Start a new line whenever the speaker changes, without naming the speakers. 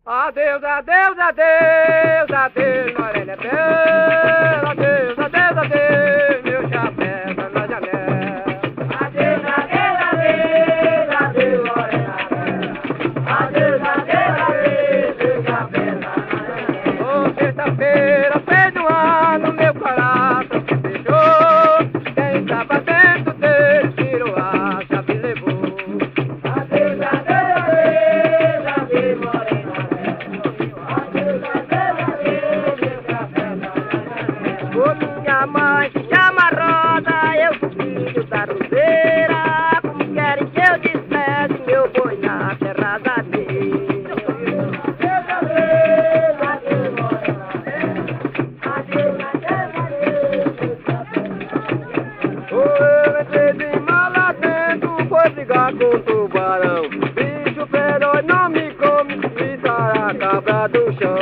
Adeus, adeus, adeus, adeus, morena é bela. Adeus, adeus, adeus, meu chapéu tá na janela.
Adeus, adeus, adeus, adeus, morena bela. Adeus, adeus, adeus, meu chapéu tá na janela.
Ô, sexta-feira, fez um ano, meu coração se fechou. Quem estava dentro dele tirou a chave e levou.
Adeus, adeus, adeus, adeus, morena bela. Adeus, adeus, adeus, meu chapéu tá na janela.
Ô, minha mãe se chama Rosa, eu sou filho da roseira. Como querem que eu despede meu boi na terra da areia?
Adeus, adeus, adeus, morena bela. Adeus, adeus, adeus, meu chapéu tá na janela.
Ô, eu entrei de mar lá dentro, foi brigar com o tubarão. Bicho feroz não me come, me sará a cabra do chão.